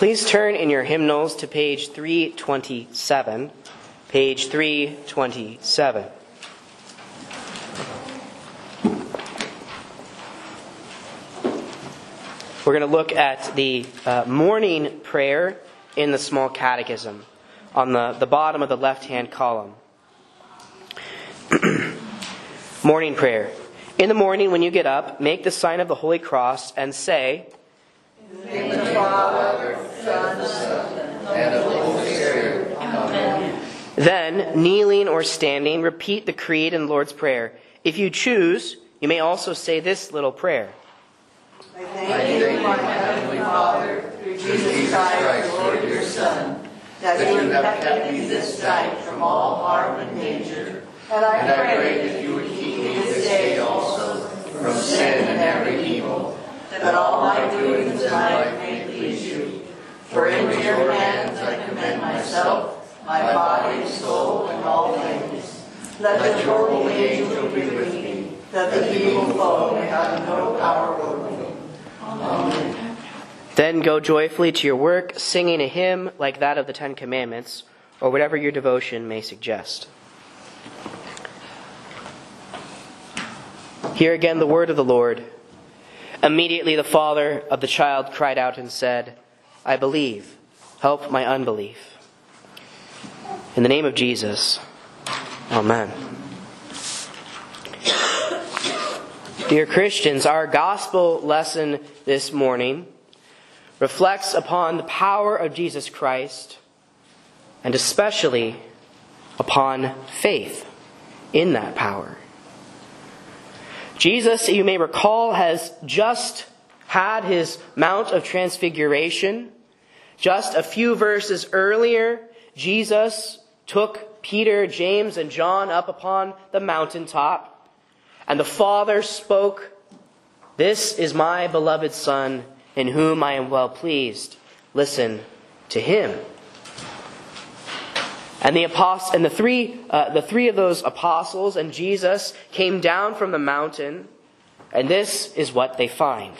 Please turn in your hymnals to page 327. Page 327. We're going to look at the morning prayer in the small catechism on the bottom of the left-hand column. Morning prayer. In the morning when you get up, make the sign of the Holy Cross and say, in the name of the Father, Son, and of the Holy Spirit. Amen. Then, kneeling or standing, repeat the Creed and Lord's Prayer. If you choose, you may also say this little prayer. I thank you, my Heavenly Father, through Jesus Christ, Lord, your Son, that you have kept me this night from all harm and danger. And I pray that you would keep me this day also from sin and every evil, that all my doings in life may please you. For into your hands I commend myself, my body, soul, and all things. Let the holy angel be with me, that the evil foe may have no power over me. Amen. Then go joyfully to your work, singing a hymn like that of the Ten Commandments, or whatever your devotion may suggest. Hear again the word of the Lord. Immediately the father of the child cried out and said, I believe. Help my unbelief. In the name of Jesus. Amen. Dear Christians, our gospel lesson this morning reflects upon the power of Jesus Christ and especially upon faith in that power. Jesus, you may recall, has just had his Mount of Transfiguration. Just a few verses earlier, Jesus took Peter, James, and John up upon the mountaintop, and the Father spoke, This is my beloved Son, in whom I am well pleased. Listen to him. And the three of those apostles and Jesus came down from the mountain, and this is what they find.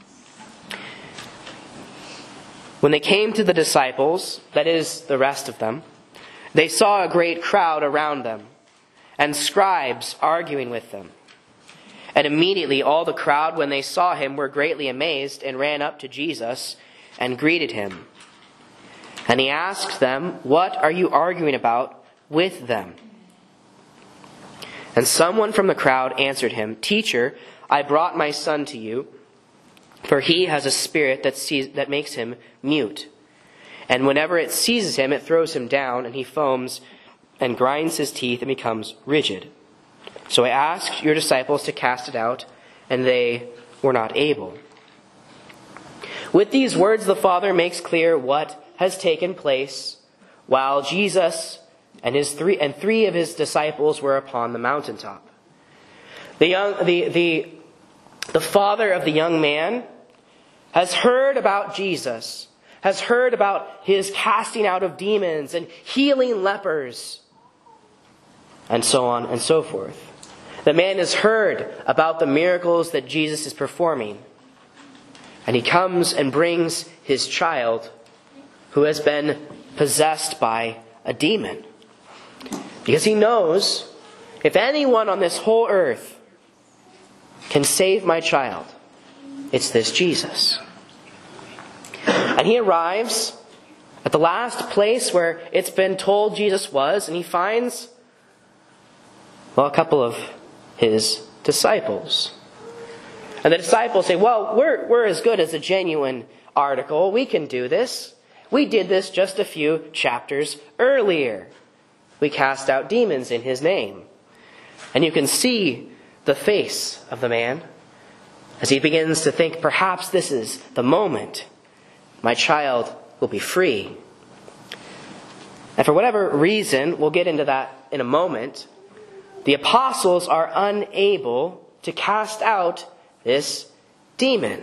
When they came to the disciples, that is, the rest of them, they saw a great crowd around them, and scribes arguing with them. And immediately all the crowd, when they saw him, were greatly amazed, and ran up to Jesus and greeted him. And he asked them, What are you arguing about with them? And someone from the crowd answered him, Teacher, I brought my son to you, for he has a spirit that makes him mute. And whenever it seizes him, it throws him down, and he foams and grinds his teeth and becomes rigid. So I asked your disciples to cast it out, and they were not able. With these words, the Father makes clear what has taken place while Jesus and three of his disciples were upon the mountaintop. The father of the young man has heard about Jesus, has heard about his casting out of demons and healing lepers, and so on and so forth. The man has heard about the miracles that Jesus is performing, and he comes and brings his child who has been possessed by a demon. Because he knows, if anyone on this whole earth can save my child, it's this Jesus. And he arrives at the last place where it's been told Jesus was, and he finds, a couple of his disciples. And the disciples say, well, we're as good as a genuine article. We can do this. We did this just a few chapters earlier. We cast out demons in his name. And you can see the face of the man as he begins to think, perhaps this is the moment my child will be free. And for whatever reason, we'll get into that in a moment, the apostles are unable to cast out this demon.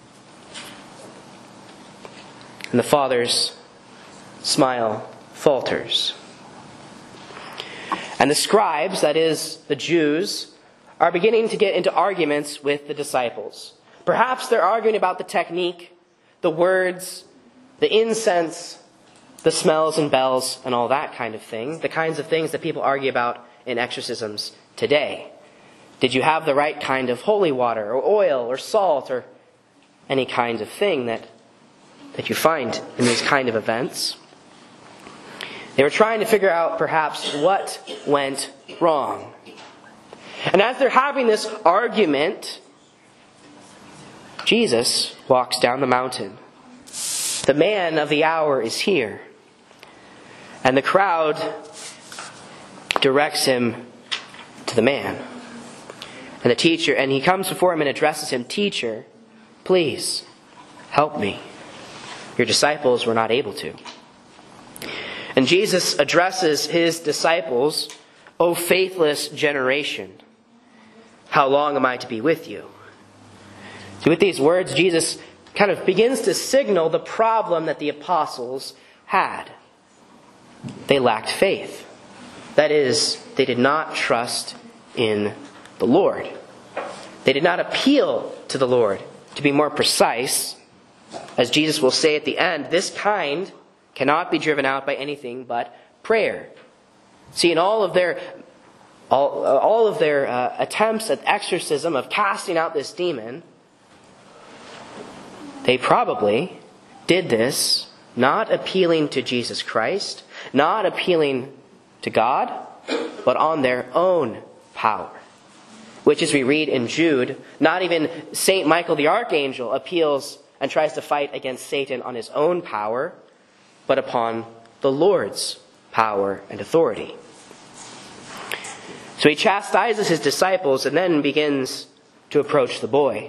And the Father's smile falters. And the scribes, that is, the Jews, are beginning to get into arguments with the disciples. Perhaps they're arguing about the technique, the words, the incense, the smells and bells, and all that kind of thing, the kinds of things that people argue about in exorcisms today. Did you have the right kind of holy water, or oil, or salt, or any kind of thing that you find in these kind of events? They were trying to figure out perhaps what went wrong. And as they're having this argument, Jesus walks down the mountain. The man of the hour is here. And the crowd directs him to the man. And the teacher, and he comes before him and addresses him, "Teacher, please help me. Your disciples were not able to." And Jesus addresses his disciples, "O faithless generation, how long am I to be with you?" So with these words, Jesus kind of begins to signal the problem that the apostles had. They lacked faith. That is, they did not trust in the Lord. They did not appeal to the Lord. To be more precise, as Jesus will say at the end, this kind cannot be driven out by anything but prayer. See, in all of their attempts at exorcism, of casting out this demon, they probably did this not appealing to Jesus Christ, not appealing to God, but on their own power. Which, as we read in Jude, not even Saint Michael the Archangel appeals and tries to fight against Satan on his own power, but upon the Lord's power and authority. So he chastises his disciples and then begins to approach the boy.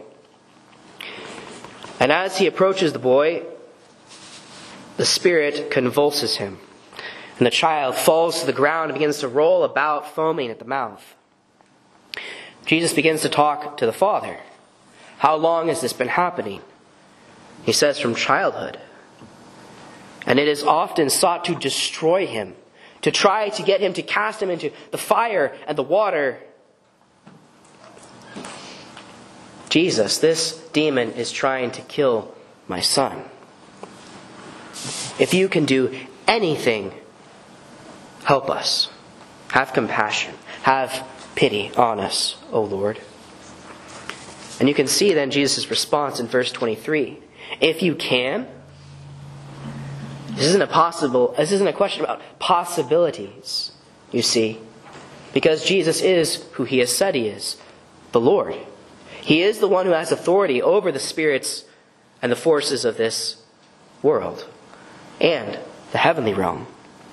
And as he approaches the boy, the Spirit convulses him. And the child falls to the ground and begins to roll about, foaming at the mouth. Jesus begins to talk to the father. "How long has this been happening?" He says, "From childhood. And it is often sought to destroy him, to try to get him to cast him into the fire and the water." Jesus, this demon is trying to kill my son. If you can do anything, help us. Have compassion. Have pity on us, O Lord. And you can see then Jesus' response in verse 23. If you can. This isn't a question about possibilities, you see. Because Jesus is who he has said he is, the Lord. He is the one who has authority over the spirits and the forces of this world and the heavenly realm.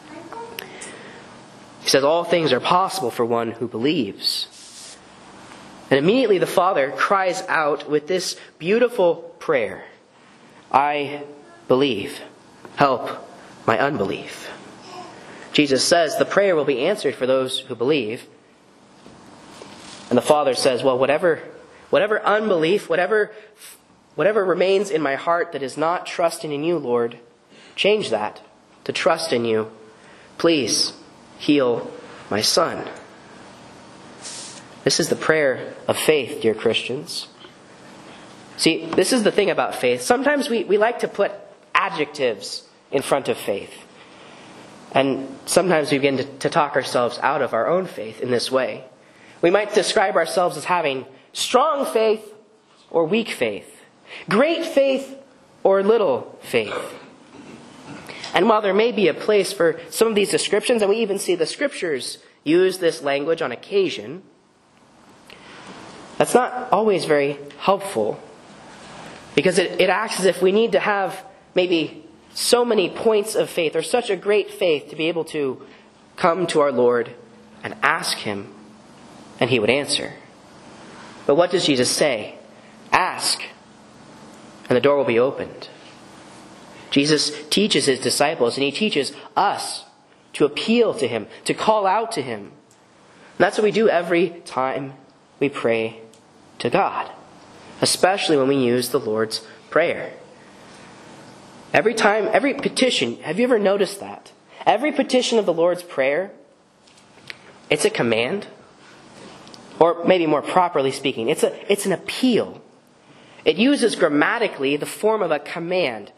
He says all things are possible for one who believes. And immediately the Father cries out with this beautiful prayer, "I believe. Help my unbelief." Jesus says the prayer will be answered for those who believe. And the Father says, well, whatever unbelief, whatever remains in my heart that is not trusting in you, Lord, change that to trust in you. Please heal my son. This is the prayer of faith, dear Christians. See, this is the thing about faith. Sometimes we like to put adjectives in front of faith. And sometimes we begin to talk ourselves out of our own faith in this way. We might describe ourselves as having strong faith or weak faith, great faith or little faith. And while there may be a place for some of these descriptions, and we even see the scriptures use this language on occasion, that's not always very helpful, because it acts as if we need to have maybe so many points of faith or such a great faith to be able to come to our Lord and ask him, and he would answer. But what does Jesus say? Ask, and the door will be opened. Jesus teaches his disciples, and he teaches us to appeal to him, to call out to him. And that's what we do every time we pray to God, especially when we use the Lord's Prayer. Every time, every petition, have you ever noticed that? Every petition of the Lord's Prayer, it's a command. Or maybe more properly speaking, it's an appeal. It uses grammatically the form of a command.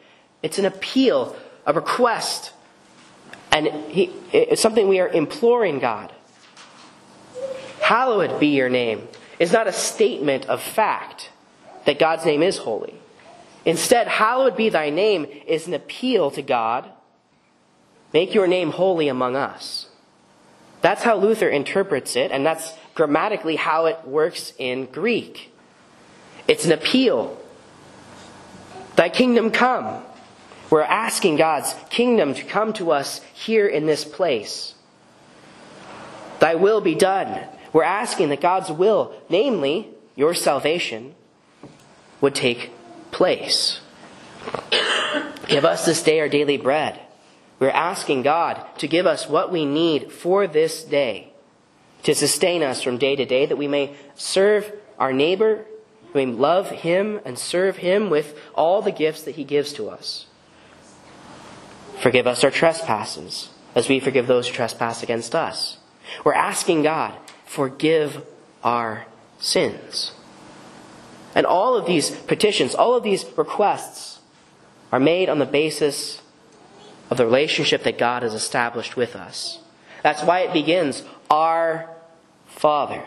It's an appeal, a request, and it's something we are imploring God. Hallowed be your name is not a statement of fact that God's name is holy. Instead, hallowed be thy name is an appeal to God. Make your name holy among us. That's how Luther interprets it, and that's grammatically how it works in Greek. It's an appeal. Thy kingdom come. We're asking God's kingdom to come to us here in this place. Thy will be done. We're asking that God's will, namely your salvation, would take place. Give us this day our daily bread. We're asking God to give us what we need for this day, to sustain us from day to day, that we may serve our neighbor, we may love him and serve him with all the gifts that he gives to us. Forgive us our trespasses, as we forgive those who trespass against us. We're asking God, forgive our sins. And all of these petitions, all of these requests are made on the basis of the relationship that God has established with us. That's why it begins, Our Father.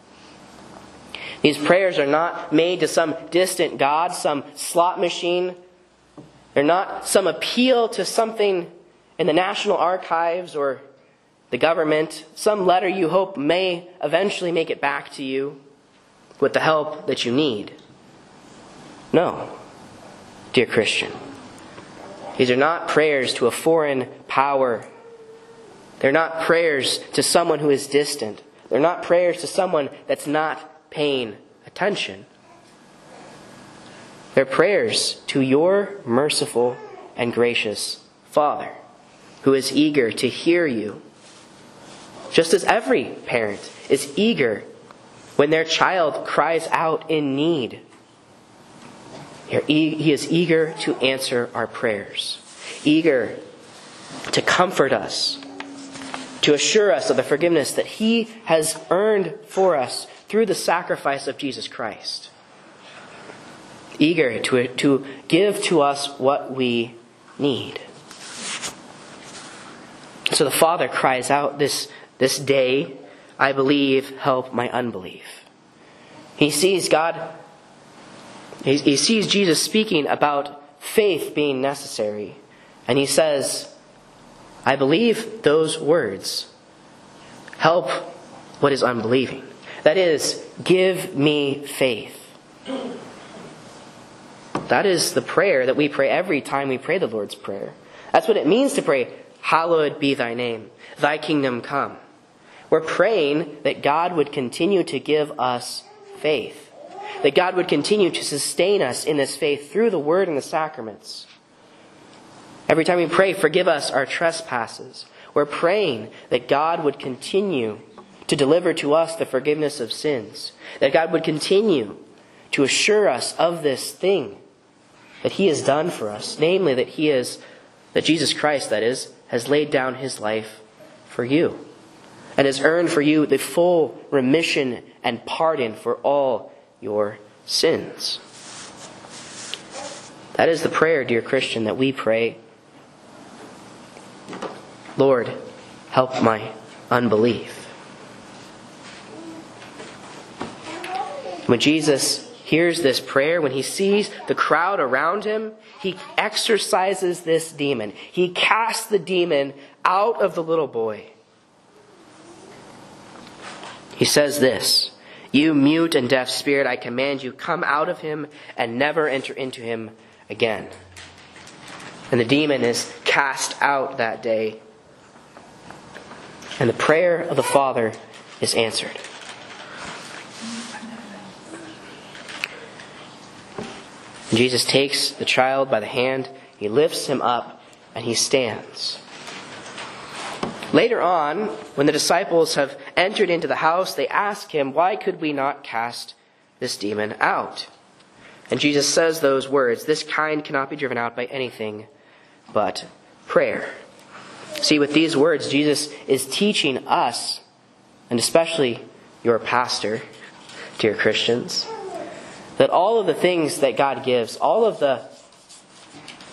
These prayers are not made to some distant God, some slot machine. They're not some appeal to something in the National Archives or the government, some letter you hope may eventually make it back to you with the help that you need. No, dear Christian. These are not prayers to a foreign power. They're not prayers to someone who is distant. They're not prayers to someone that's not paying attention. They're prayers to your merciful and gracious Father, who is eager to hear you. Just as every parent is eager when their child cries out in need. He is eager to answer our prayers, eager to comfort us, to assure us of the forgiveness that he has earned for us through the sacrifice of Jesus Christ, eager to give to us what we need. So the Father cries out this day, I believe, help my unbelief. He sees He sees Jesus speaking about faith being necessary. And he says, I believe those words. Help what is unbelieving. That is, give me faith. That is the prayer that we pray every time we pray the Lord's Prayer. That's what it means to pray, hallowed be thy name, thy kingdom come. We're praying that God would continue to give us faith. That God would continue to sustain us in this faith through the Word and the sacraments. Every time we pray, forgive us our trespasses, we're praying that God would continue to deliver to us the forgiveness of sins. That God would continue to assure us of this thing that He has done for us. Namely, that Jesus Christ, that is, has laid down His life for you. And has earned for you the full remission and pardon for all your sins. That is the prayer, dear Christian, that we pray. Lord, help my unbelief. When Jesus hears this prayer, when he sees the crowd around him, he exorcises this demon. He casts the demon out of the little boy. He says this, you mute and deaf spirit, I command you, come out of him and never enter into him again. And the demon is cast out that day. And the prayer of the Father is answered. And Jesus takes the child by the hand, he lifts him up, and he stands. Later on, when the disciples have entered into the house, they ask him, why could we not cast this demon out? And Jesus says those words, this kind cannot be driven out by anything but prayer. See, with these words, Jesus is teaching us, and especially your pastor, dear Christians, that all of the things that God gives, all of the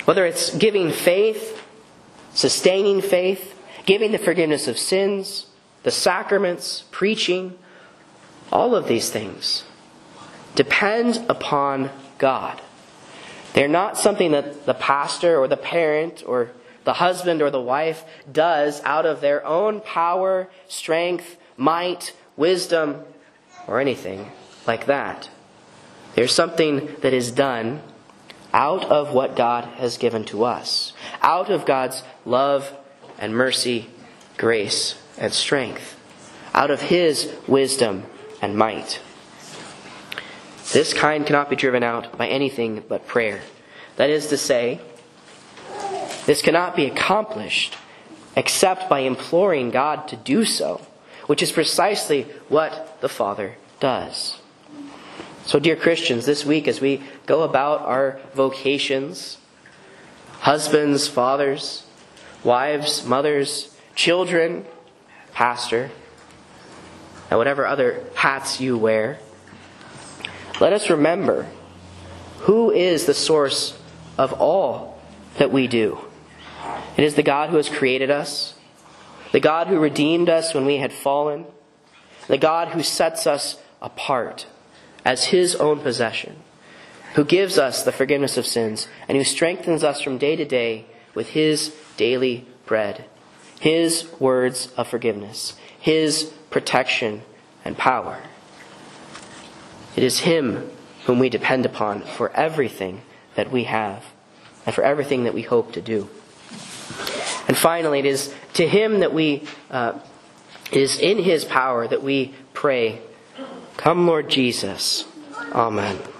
Whether it's giving faith, sustaining faith, giving the forgiveness of sins, the sacraments, preaching, all of these things depend upon God. They're not something that the pastor or the parent or the husband or the wife does out of their own power, strength, might, wisdom, or anything like that. There's something that is done out of what God has given to us, out of God's love and mercy, grace and strength, out of His wisdom and might. This kind cannot be driven out by anything but prayer. That is to say, this cannot be accomplished except by imploring God to do so, which is precisely what the Father does. So, dear Christians, this week as we go about our vocations, husbands, fathers, wives, mothers, children, pastor, and whatever other hats you wear, let us remember who is the source of all that we do. It is the God who has created us, the God who redeemed us when we had fallen, the God who sets us apart as His own possession, who gives us the forgiveness of sins, and who strengthens us from day to day with His daily bread, His words of forgiveness, His protection and power. It is Him whom we depend upon for everything that we have and for everything that we hope to do. And finally, it is to Him that it is in His power that we pray, "Come, Lord Jesus." Amen.